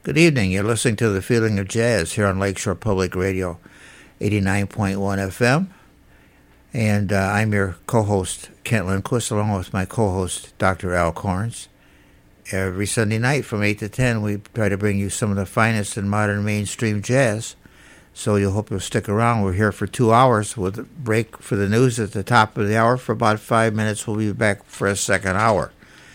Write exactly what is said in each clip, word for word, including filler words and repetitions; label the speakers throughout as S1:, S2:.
S1: Good evening. You're listening to The Feeling of Jazz here on Lakeshore Public Radio, eighty-nine point one F M. And uh, I'm your co-host, Kent Lindquist, along with my co-host, Doctor Al Corns. Every Sunday night from eight to ten, we try to bring you some of the finest in modern mainstream jazz. So you'll hope you'll stick around. We're here for two hours with a break for the news at the top of the hour. For about five minutes, we'll be back for a second hour.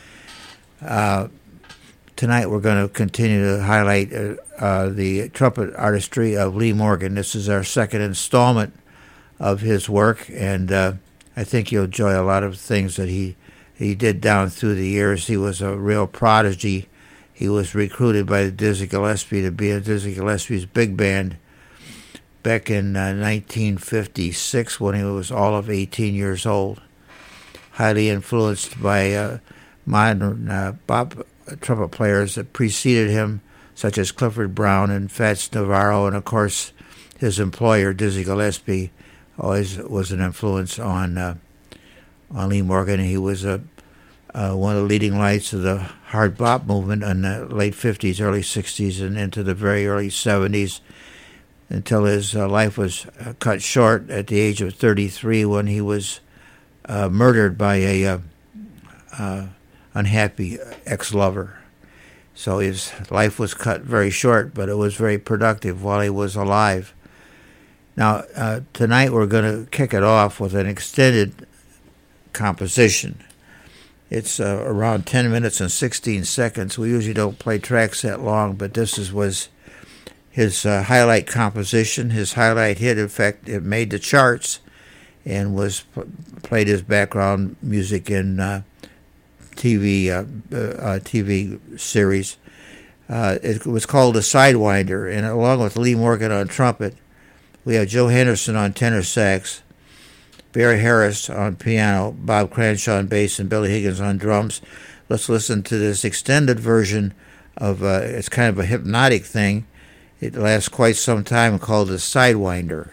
S1: Uh, tonight, we're going to continue to highlight uh, uh, the trumpet artistry of Lee Morgan. This is our second installment of his work, and uh, I think you'll enjoy a lot of things that he he did down through the years. He was a real prodigy. He was recruited by Dizzy Gillespie to be in Dizzy Gillespie's big band back in uh, nineteen fifty-six when he was all of eighteen years old. Highly influenced by uh, modern uh, bop trumpet players that preceded him, such as Clifford Brown and Fats Navarro, and of course his employer, Dizzy Gillespie, always was an influence on uh, on Lee Morgan. He was a uh, one of the leading lights of the hard bop movement in the late fifties, early sixties, and into the very early seventies, until his uh, life was uh, cut short at the age of thirty-three when he was uh, murdered by a uh, uh, unhappy ex-lover. So his life was cut very short, but it was very productive while he was alive. Now, uh, tonight we're going to kick it off with an extended composition. It's uh, around ten minutes and sixteen seconds. We usually don't play tracks that long, but this is, was his uh, highlight composition, his highlight hit. In fact, it made the charts and was p- played as background music in uh, T V uh, uh, T V series. Uh, it was called The Sidewinder, and along with Lee Morgan on trumpet, we have Joe Henderson on tenor sax, Barry Harris on piano, Bob Cranshaw on bass, and Billy Higgins on drums. Let's listen to this extended version of, uh, it's kind of a hypnotic thing. It lasts quite some time, called The Sidewinder.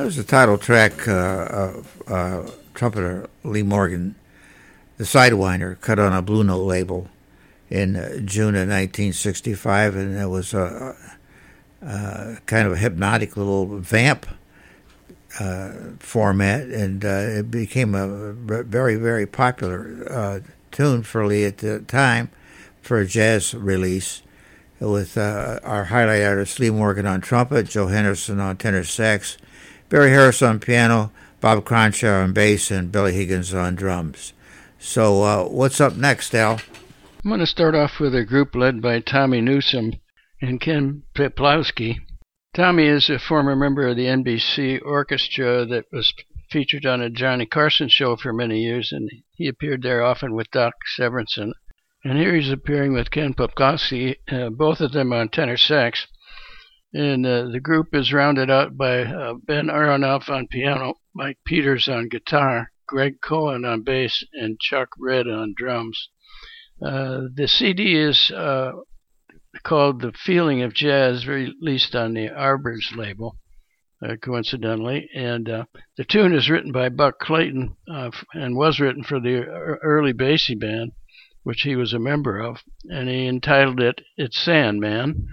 S1: That was the title track uh, of uh, trumpeter Lee Morgan, the Sidewinder, cut on a Blue Note label in uh, June of nineteen sixty-five, and it was a, a kind of a hypnotic little vamp uh, format, and uh, it became a very, very popular uh, tune for Lee at the time for a jazz release, with uh, our highlight artists Lee Morgan on trumpet, Joe Henderson on tenor sax, Barry Harris on piano, Bob Cronshaw on bass, and Billy Higgins on drums. So uh, what's up next, Al?
S2: I'm going to start off with a group led by Tommy Newsom and Ken Peplowski. Tommy is a former member of the N B C orchestra that was featured on a Johnny Carson show for many years, and he appeared there often with Doc Severinsen. And here he's appearing with Ken Peplowski, uh, both of them on tenor sax. And uh, the group is rounded out by uh, Ben Aronoff on piano, Mike Peters on guitar, Greg Cohen on bass, and Chuck Red on drums. Uh, the C D is uh, called The Feeling of Jazz, released on the Arbors label, uh, coincidentally. And uh, the tune is written by Buck Clayton uh, and was written for the early Basie Band, which he was a member of, and he entitled it It's Sandman.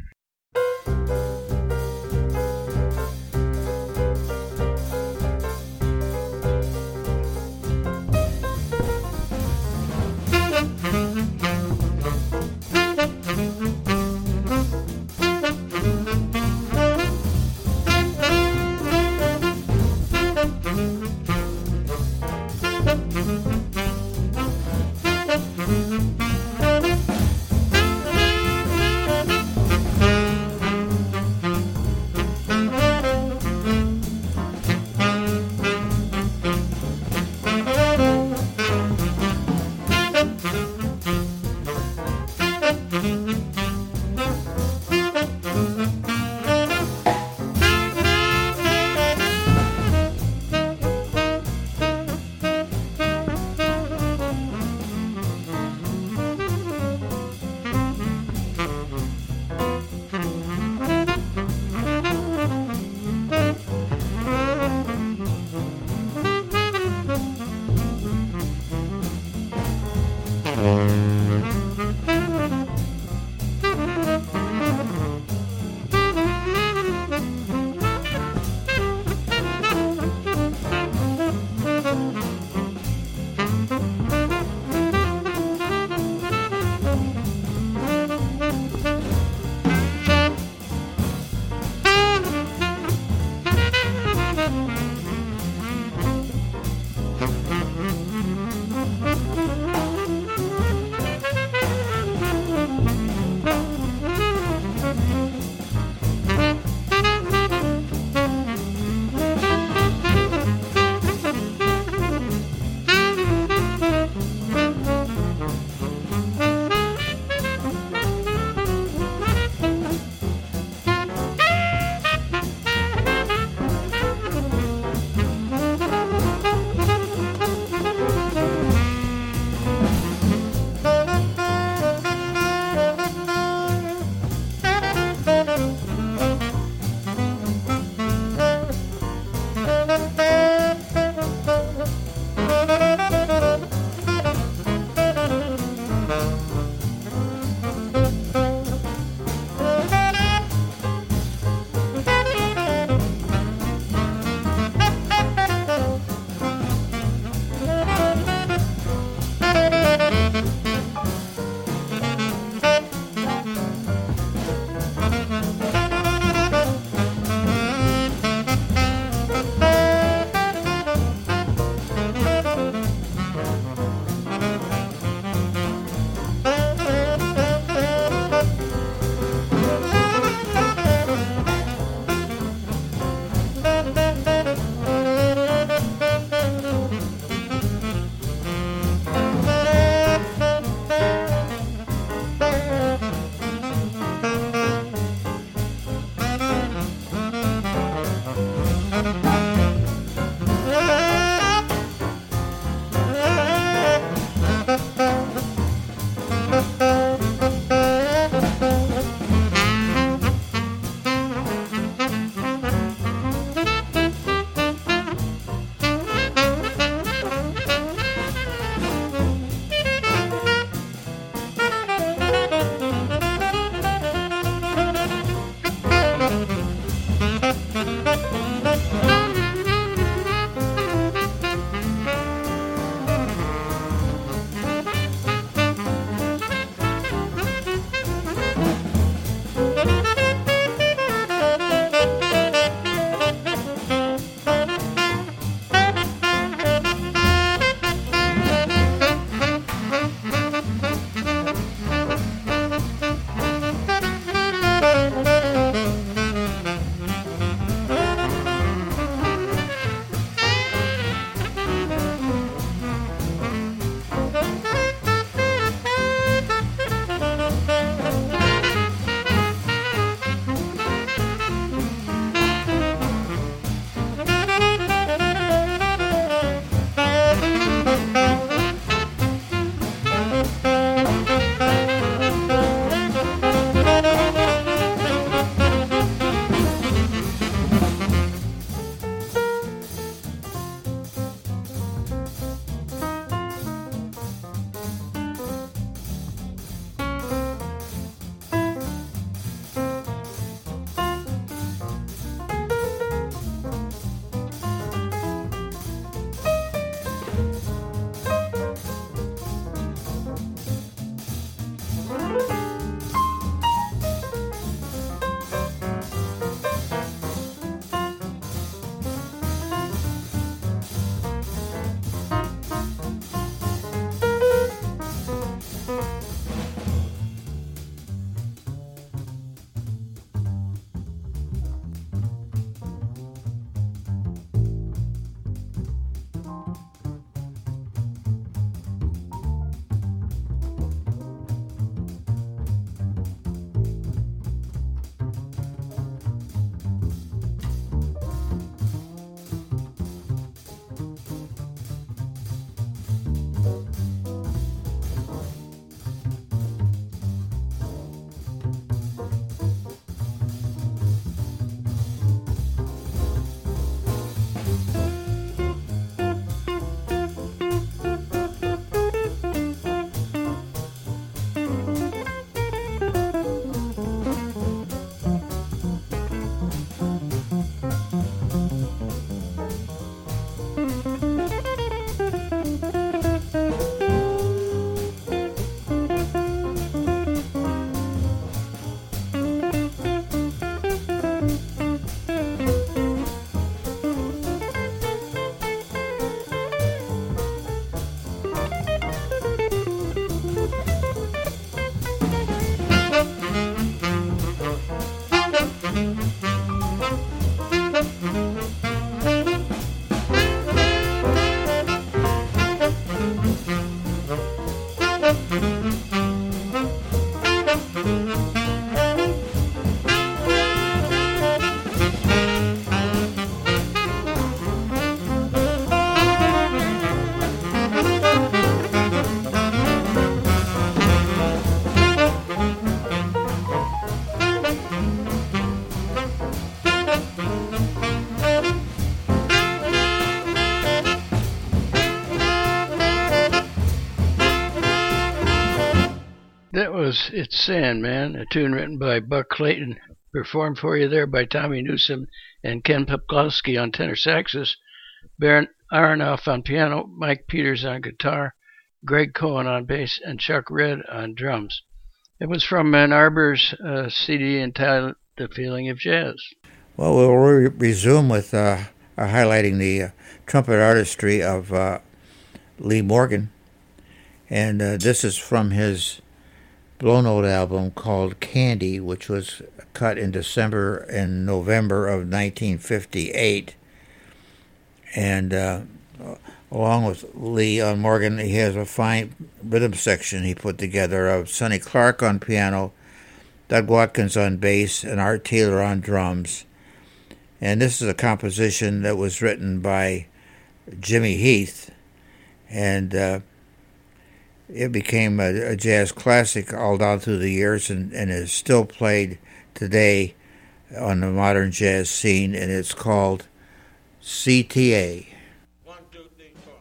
S2: That was It's Sandman, a tune written by Buck Clayton, performed for you there by Tommy Newsom and Ken Peplowski on tenor saxes, Baron Aronoff on piano, Mike Peters on guitar, Greg Cohen on bass, and Chuck Red on drums. It was from Ann Arbor's uh, C D entitled The Feeling of Jazz.
S1: Well, we'll re- resume with uh, uh, highlighting the uh, trumpet artistry of uh, Lee Morgan. And uh, this is from his Blow Note album called Candy, which was cut in December and November of nineteen fifty-eight. And uh, along with Lee uh, Morgan, he has a fine rhythm section he put together of Sonny Clark on piano, Doug Watkins on bass, and Art Taylor on drums. And this is a composition that was written by Jimmy Heath, and uh, it became a, a jazz classic all down through the years, and, and is still played today on the modern jazz scene, and it's called C T A.
S3: One, two, three, four.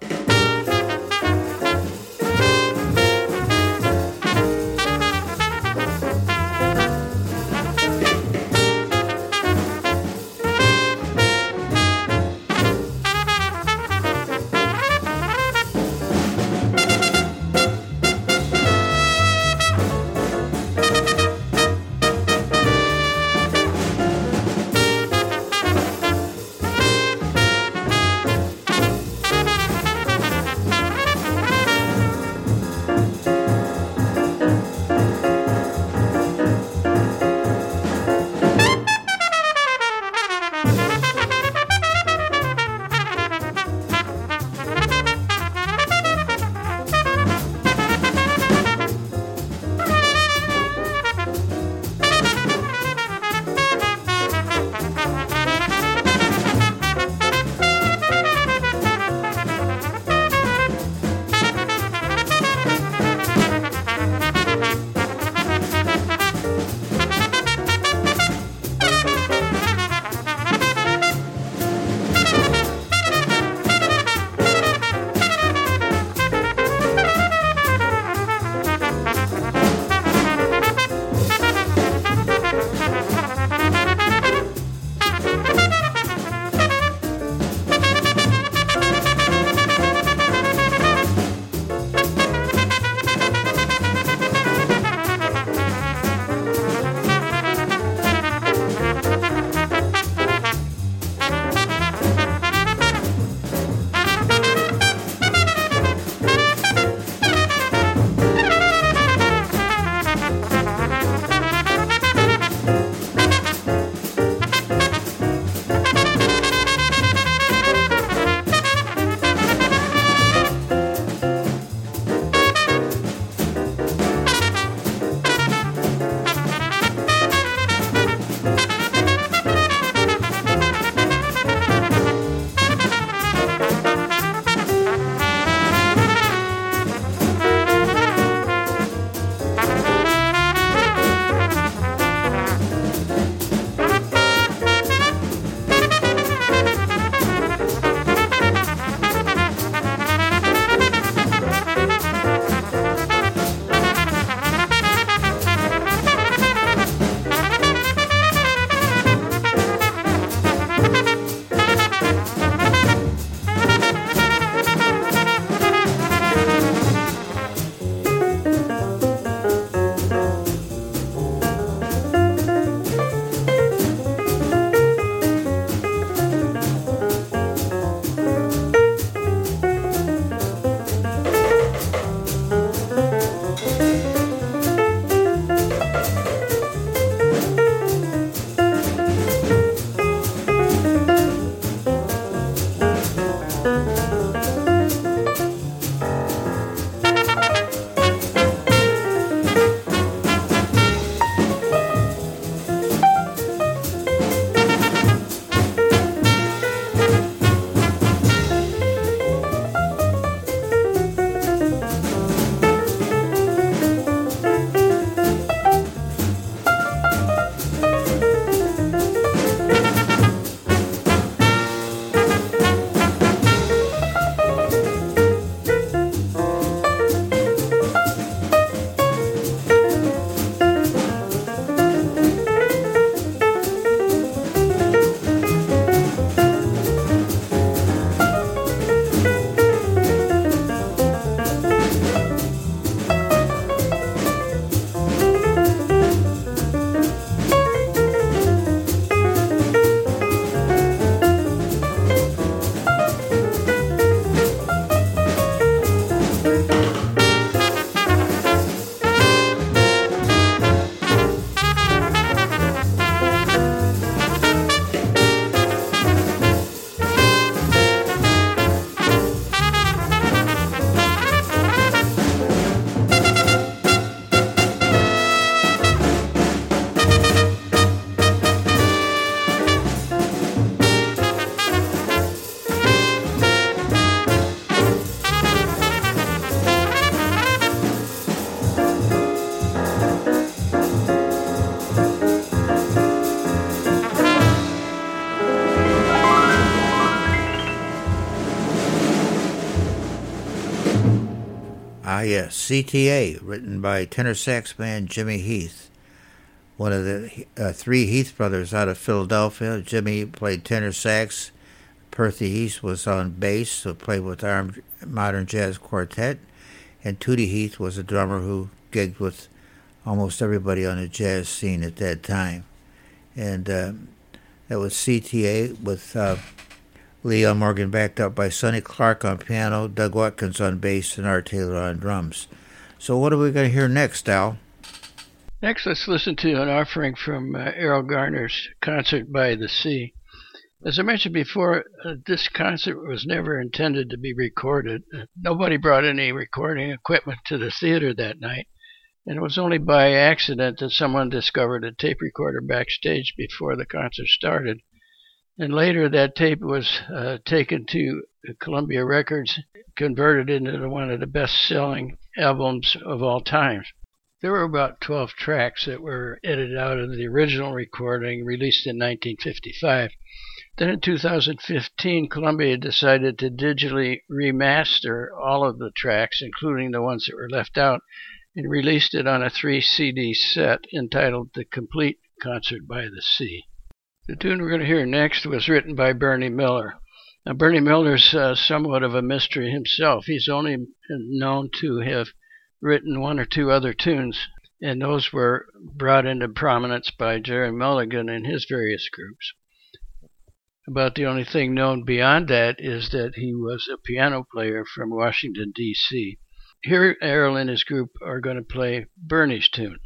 S1: Ah, yes, C T A, written by tenor sax man Jimmy Heath, one of the uh, three Heath brothers out of Philadelphia. Jimmy played tenor sax. Percy Heath was on bass, who played with our modern jazz quartet, and Tootie Heath was a drummer who gigged with almost everybody on the jazz scene at that time. And uh, that was C T A with uh, Leon Morgan backed up by Sonny Clark on piano, Doug Watkins on bass, and Art Taylor on drums. So what are we going to hear next, Al?
S2: Next, let's listen to an offering from uh, Errol Garner's Concert by the Sea. As I mentioned before, uh, this concert was never intended to be recorded. Uh, nobody brought any recording equipment to the theater that night, and it was only by accident that someone discovered a tape recorder backstage before the concert started. And later that tape was uh, taken to Columbia Records, converted into one of the best-selling albums of all time. There were about twelve tracks that were edited out of the original recording, released in nineteen fifty-five. Then in two thousand fifteen, Columbia decided to digitally remaster all of the tracks, including the ones that were left out, and released it on a three C D set entitled The Complete Concert by the Sea. The tune we're going to hear next was written by Bernie Miller. Now, Bernie Miller's uh, somewhat of a mystery himself. He's only known to have written one or two other tunes, and those were brought into prominence by Jerry Mulligan and his various groups. About the only thing known beyond that is that he was a piano player from Washington, D C Here, Errol and his group are going to play Bernie's tune.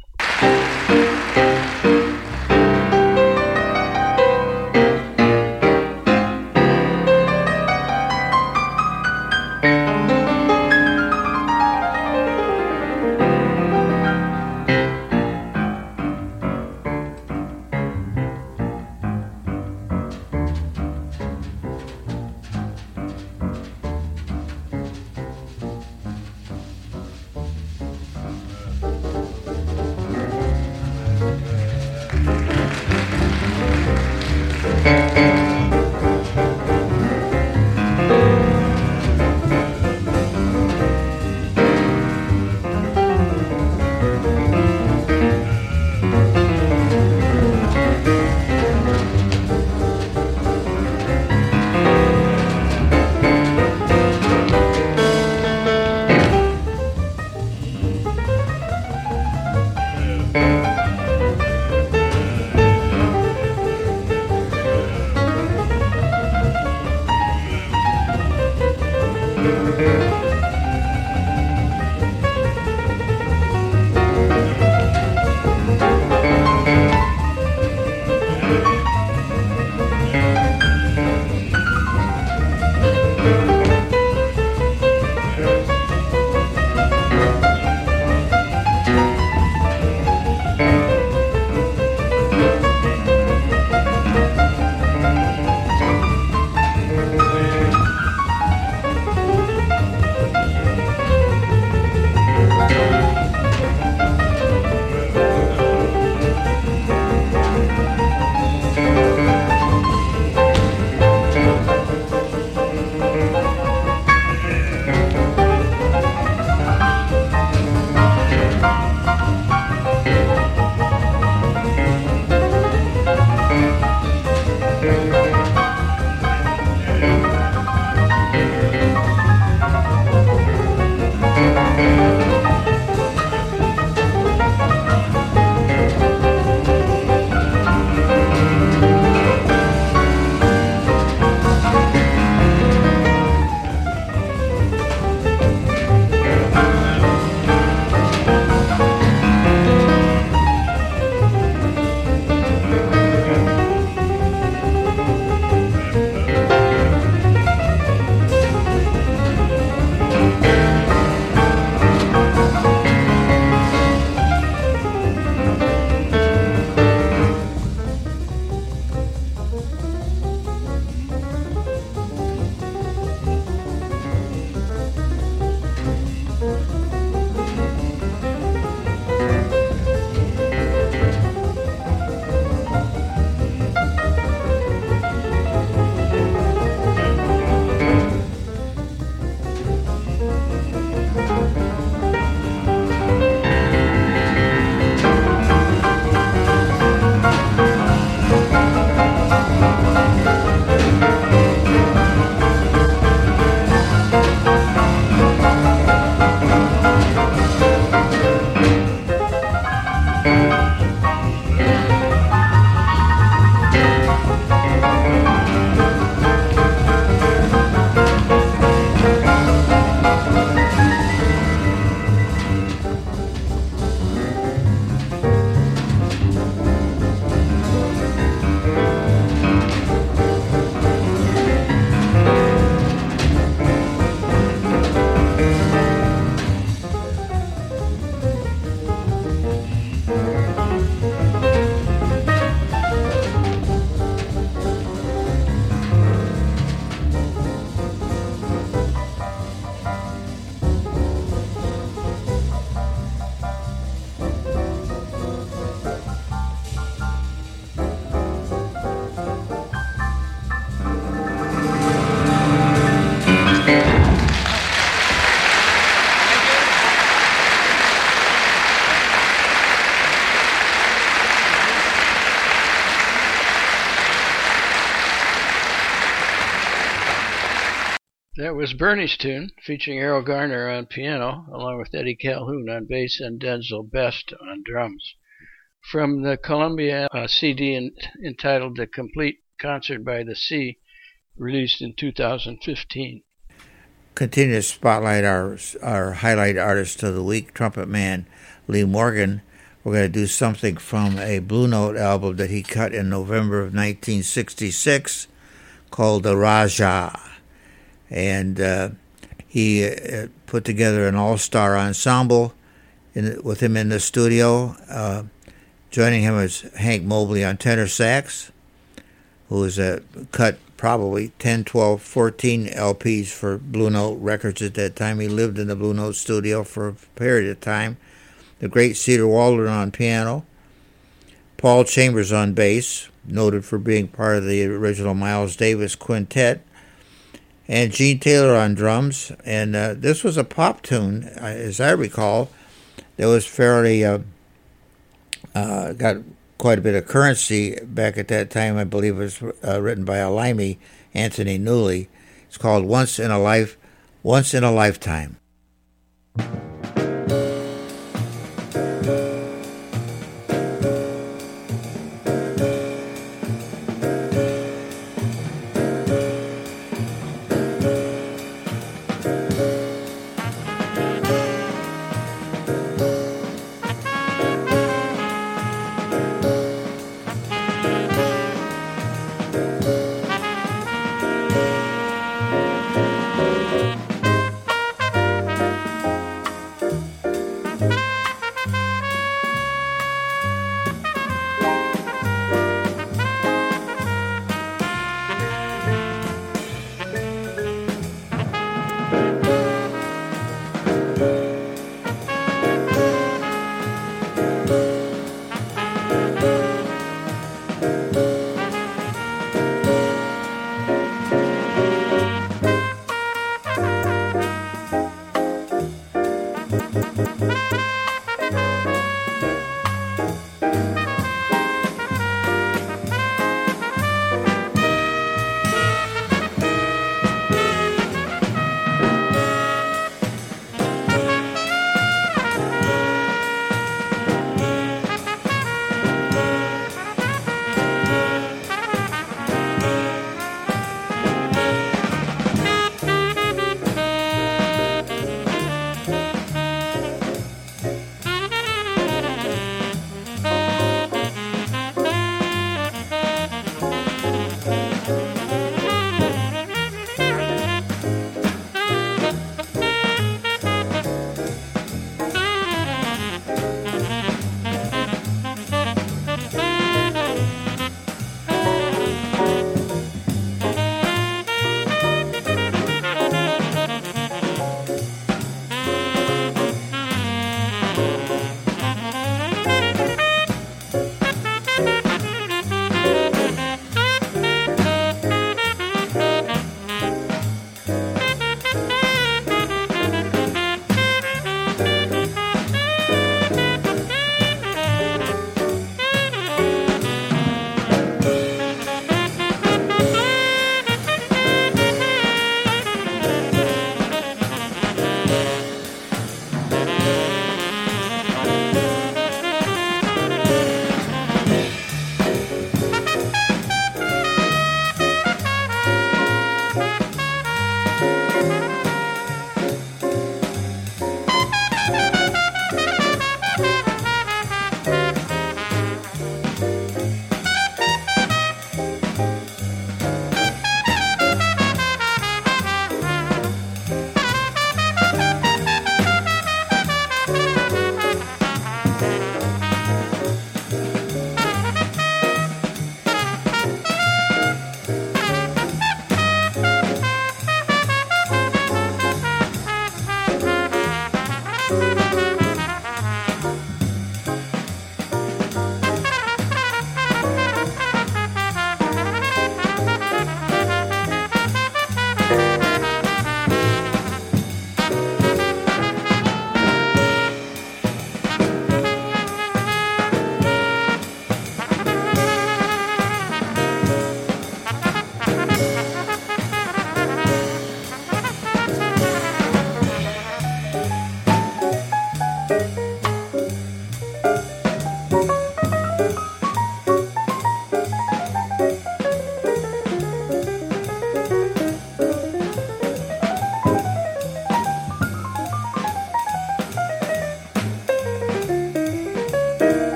S2: That was Bernie's tune, featuring Errol Garner on piano, along with Eddie Calhoun on bass and Denzel Best on drums. From the Columbia uh, C D in, entitled The Complete Concert by the Sea, released in two thousand fifteen.
S1: Continue to spotlight our, our highlight artist of the week, trumpet man Lee Morgan. We're going to do something from a Blue Note album that he cut in November of nineteen sixty-six called The Raja. And uh, he uh, put together an all-star ensemble in, with him in the studio. Uh, joining him is Hank Mobley on tenor sax, who was uh, cut probably ten, twelve, fourteen L Ps for Blue Note Records at that time. He lived in the Blue Note studio for a period of time. The great Cedar Waldron on piano. Paul Chambers on bass, noted for being part of the original Miles Davis quintet. And Gene Taylor on drums. And uh, this was a pop tune, uh, as I recall, that was fairly, uh, uh, got quite a bit of currency back at that time. I believe it was uh, written by a limey, Anthony Newley. It's called Once in a Life, Once in a Lifetime.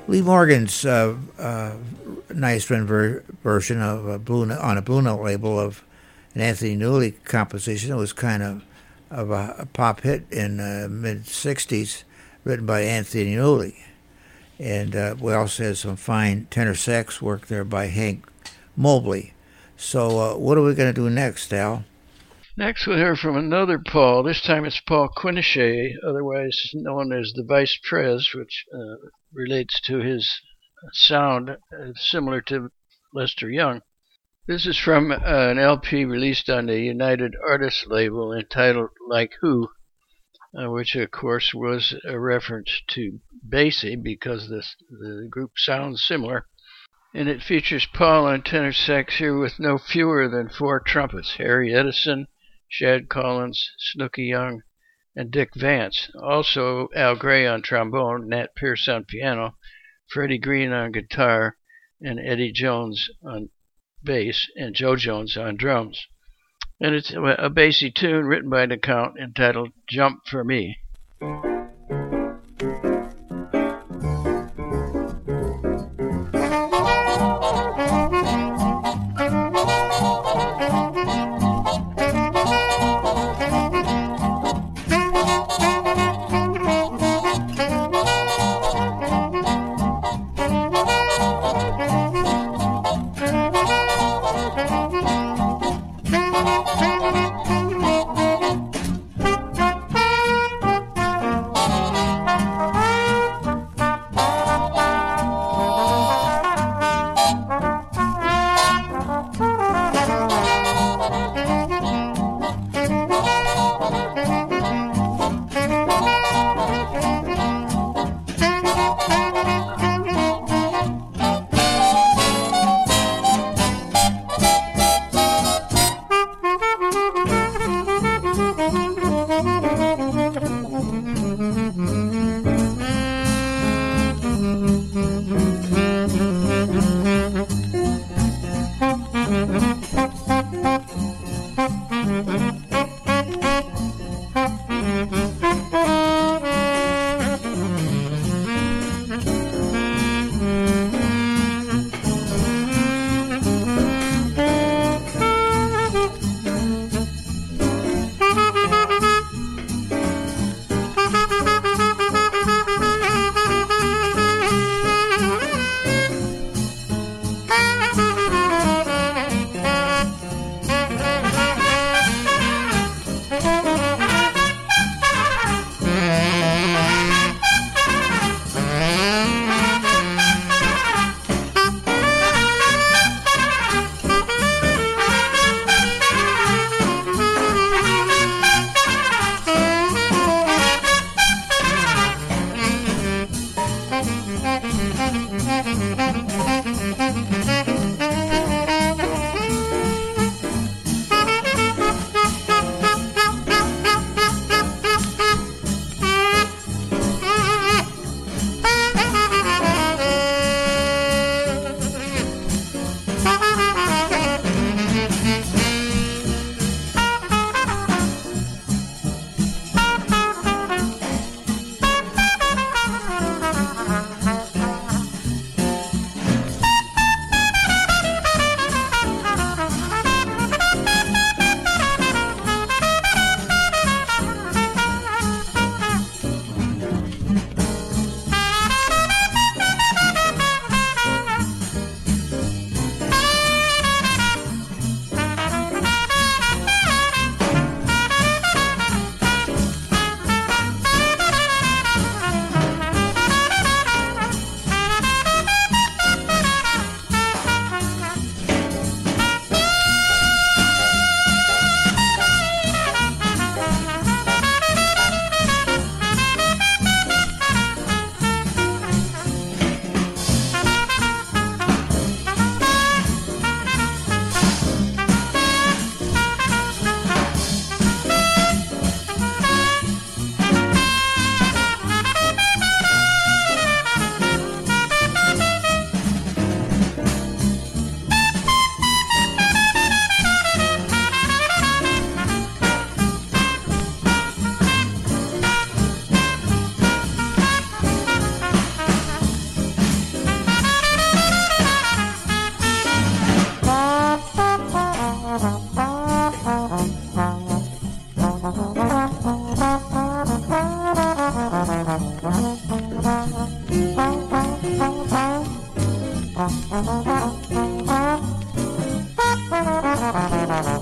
S1: Lee Morgan's uh, uh, nice ver- version of a Blue Note, on a Blue Note label of an Anthony Newley composition. It was kind of of a, a pop hit in the mid sixties, written by Anthony Newley. And uh, we also had some fine tenor sax work there by Hank Mobley. So uh, what are we going to do next, Al?
S2: Next we'll hear from another Paul. This time it's Paul Quinichette, otherwise known as the Vice Prez, which uh, relates to his sound uh, similar to Lester Young. This is from uh, an L P released on the United Artists label entitled Like Who, uh, which of course was a reference to Basie because this, the group sounds similar. And it features Paul on tenor sax here with no fewer than four trumpets: Harry Edison, Shad Collins, Snooky Young, and Dick Vance. Also Al Gray on trombone, Nat Pierce on piano, Freddie Green on guitar, and Eddie Jones on bass, and Joe Jones on drums. And it's a Basie tune written by the Count entitled Jump for Me.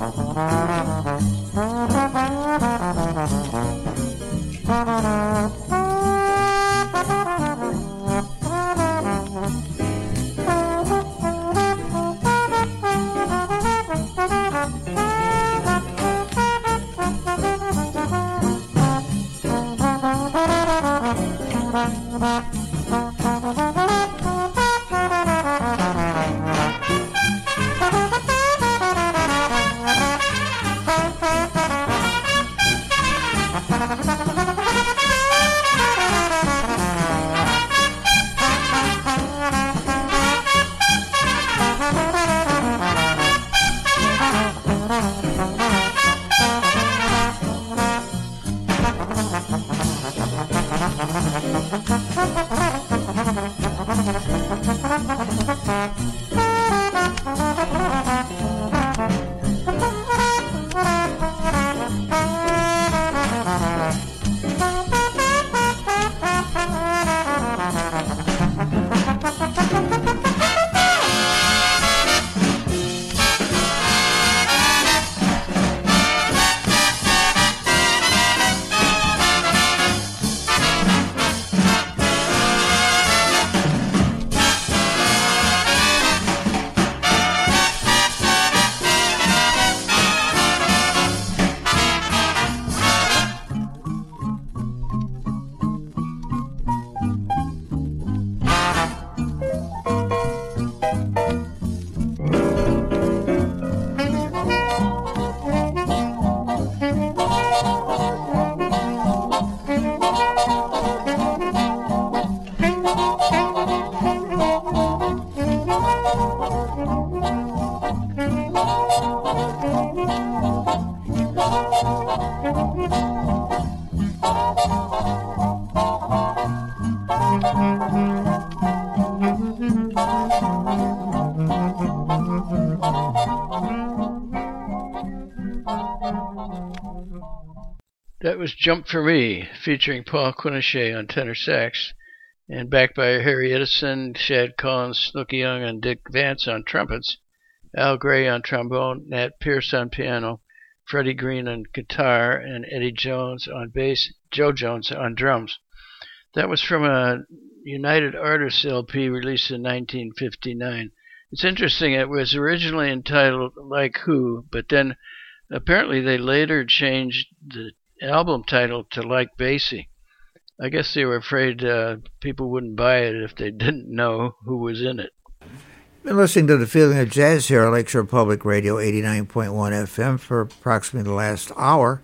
S2: That was Jump for Me, featuring Paul Quinichette on tenor sax, and backed by Harry Edison, Shad Collins, Snooky Young, and Dick Vance on trumpets, Al Gray on trombone, Nat Pierce on piano, Freddie Green on guitar, and Eddie Jones on bass, Joe Jones on drums. That was from a United Artists L P released in nineteen fifty-nine. It's interesting, it was originally entitled Like Who, but then apparently they later changed the album title to Like Basie. I guess they were afraid uh, people wouldn't buy it if they didn't know who was in it.
S1: Been listening to The Feeling of Jazz here on Lakeshore Public Radio eighty-nine point one F M for approximately the last hour.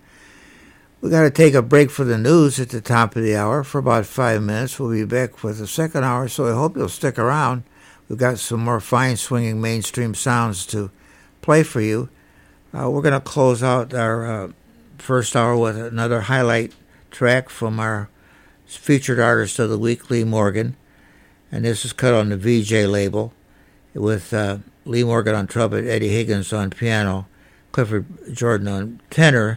S1: We got to take a break for the news at the top of the hour for about five minutes. We'll be back for the second hour, so I hope you'll stick around. We've got some more fine swinging mainstream sounds to play for you. Uh, we're going to close out our uh, first hour with another highlight track from our featured artist of the week, Lee Morgan, and this is cut on the V J label with uh, Lee Morgan on trumpet, Eddie Higgins on piano, Clifford Jordan on tenor,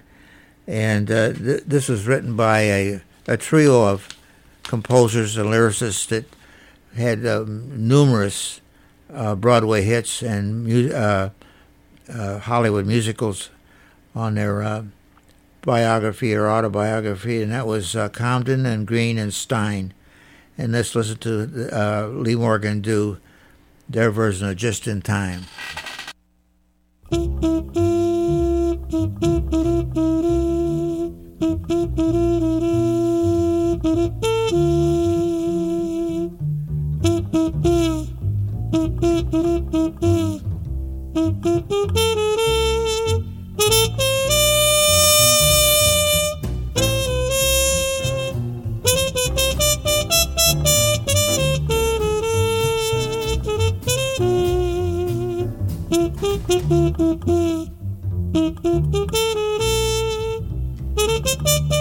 S1: and uh, th- this was written by a, a trio of composers and lyricists that had uh, numerous uh, Broadway hits and mu- uh, uh, Hollywood musicals on their uh, biography or autobiography, and that was uh, Comden and Green and Stein. And let's listen to uh, Lee Morgan do their version of Just in Time. Thank you.